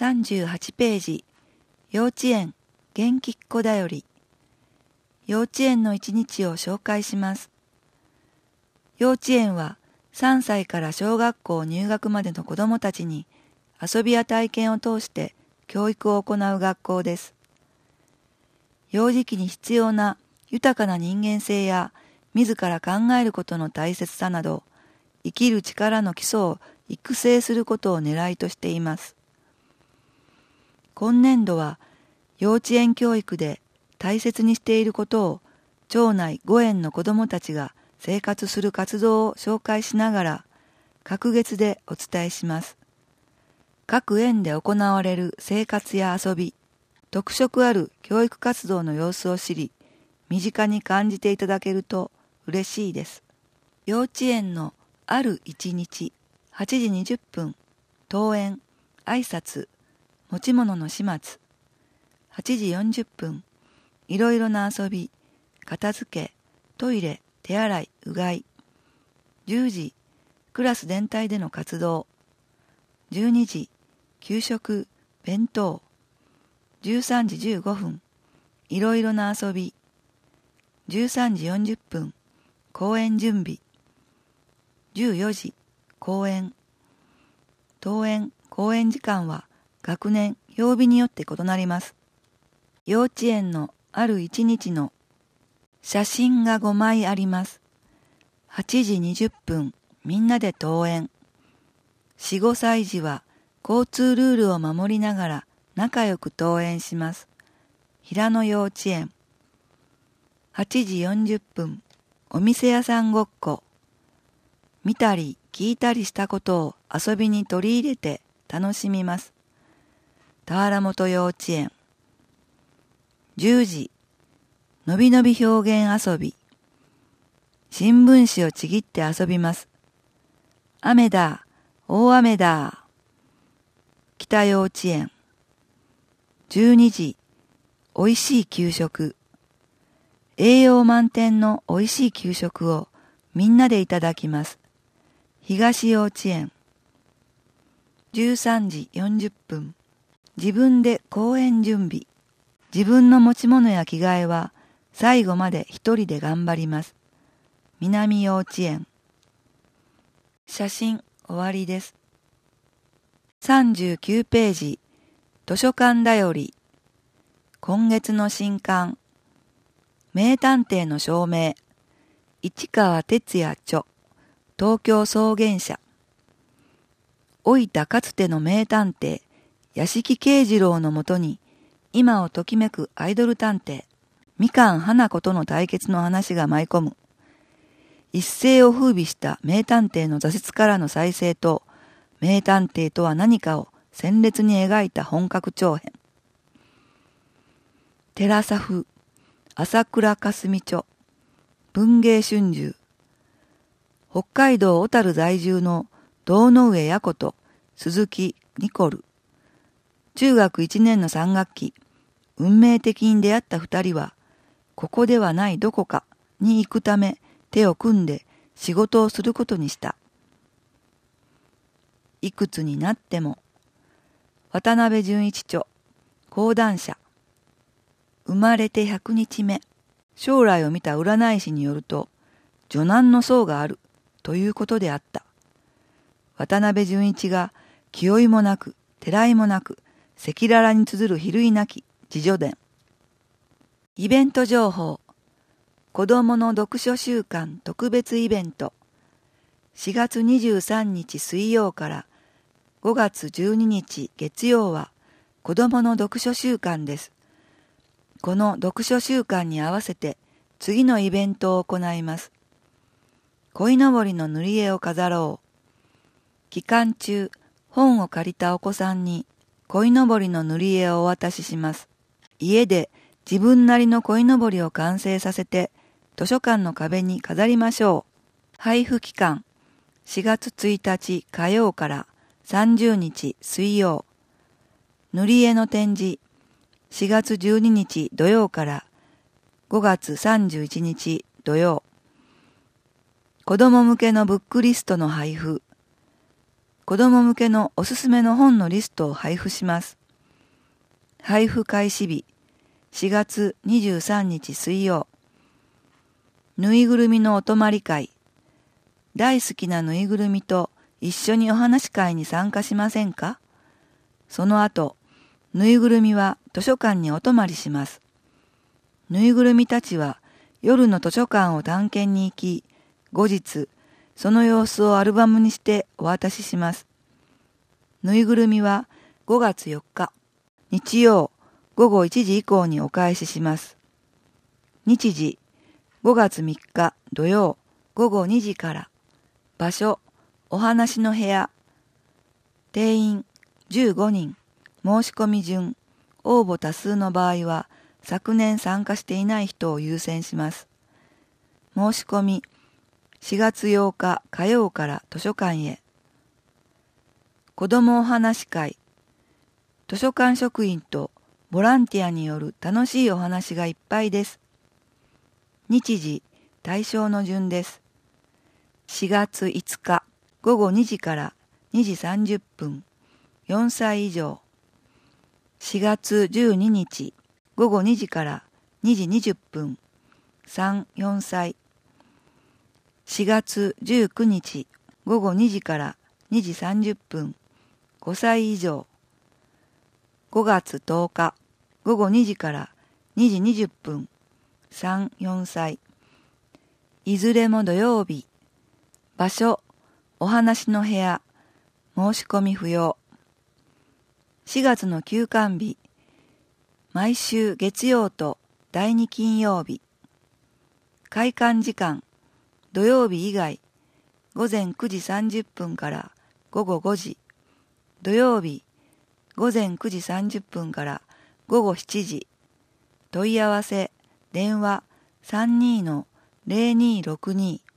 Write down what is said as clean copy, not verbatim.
38ページ、幼稚園元気っ子だより。幼稚園の一日を紹介します。幼稚園は3歳から小学校入学までの子どもたちに遊びや体験を通して教育を行う学校です。幼児期に必要な豊かな人間性や自ら考えることの大切さなど、生きる力の基礎を育成することを狙いとしています。今年度は幼稚園教育で大切にしていることを町内5園の子どもたちが生活する活動を紹介しながら隔月でお伝えします。各園で行われる生活や遊び、特色ある教育活動の様子を知り、身近に感じていただけると嬉しいです。幼稚園のある一日、8時20分、登園、挨拶、持ち物の始末、8時40分、いろいろな遊び、片付け、トイレ、手洗い、うがい、10時、クラス全体での活動、12時、給食、弁当、13時15分、いろいろな遊び、13時40分、公演準備、14時、公演、登園、公演時間は学年、曜日によって異なります。幼稚園のある一日の写真が5枚あります。8時20分、みんなで登園。4、5歳児は交通ルールを守りながら仲良く登園します。平野幼稚園。8時40分、お店屋さんごっこ。見たり聞いたりしたことを遊びに取り入れて楽しみます。田原本幼稚園。10時、のびのび表現遊び。新聞紙をちぎって遊びます。雨だ、大雨だ。北幼稚園。12時、おいしい給食。栄養満点のおいしい給食をみんなでいただきます。東幼稚園。13時40分。自分で公演準備。自分の持ち物や着替えは最後まで一人で頑張ります。南幼稚園。写真終わりです。39ページ。図書館だより。今月の新刊。名探偵の証明。市川哲也著。東京草原社。老いたかつての名探偵。屋敷慶次郎のもとに、今をときめくアイドル探偵、みかん花子との対決の話が舞い込む。一世を風靡した名探偵の挫折からの再生と、名探偵とは何かを鮮烈に描いた本格長編。寺佐府、朝倉霞著、文芸春秋。北海道小樽在住の堂上也子と鈴木ニコル。中学1年の3学期、運命的に出会った2人は、ここではないどこかに行くため手を組んで仕事をすることにした。いくつになっても、渡辺淳一著、講談社。生まれて100日目、将来を見た占い師によると、女難の相があるということであった。渡辺淳一が気負いもなく、てらいもなく、赤裸々に綴る比類なき自叙伝。イベント情報。子どもの読書週間特別イベント。4月23日水曜から5月12日月曜は子どもの読書週間です。この読書週間に合わせて次のイベントを行います。鯉のぼりの塗り絵を飾ろう。期間中、本を借りたお子さんに鯉のぼりの塗り絵をお渡しします。家で自分なりの鯉のぼりを完成させて図書館の壁に飾りましょう。配布期間4月1日火曜から30日水曜。塗り絵の展示4月12日土曜から5月31日土曜。子供向けのブックリストの配布子供向けのおすすめの本のリストを配布します。配布開始日、4月23日水曜。ぬいぐるみのお泊まり会。大好きなぬいぐるみと一緒にお話し会に参加しませんか？その後、ぬいぐるみは図書館にお泊まりします。ぬいぐるみたちは夜の図書館を探検に行き、後日、その様子をアルバムにしてお渡しします。ぬいぐるみは5月4日、日曜午後1時以降にお返しします。日時、5月3日土曜午後2時から。場所、お話の部屋。定員15人。申し込み順、応募多数の場合は、昨年参加していない人を優先します。申し込み、4月8日火曜から図書館へ。子どもお話し会。図書館職員とボランティアによる楽しいお話がいっぱいです。日時、対象の順です。4月5日午後2時から2時30分、4歳以上。4月12日午後2時から2時20分、3、4歳。4月19日午後2時から2時30分、5歳以上。5月10日午後2時から2時20分、3、4歳。いずれも土曜日。場所、お話の部屋。申し込み不要。4月の休館日。毎週月曜と第2金曜日。開館時間。土曜日以外。午前9時30分から午後5時。土曜日。午前9時30分から午後7時。問い合わせ、電話 32-0262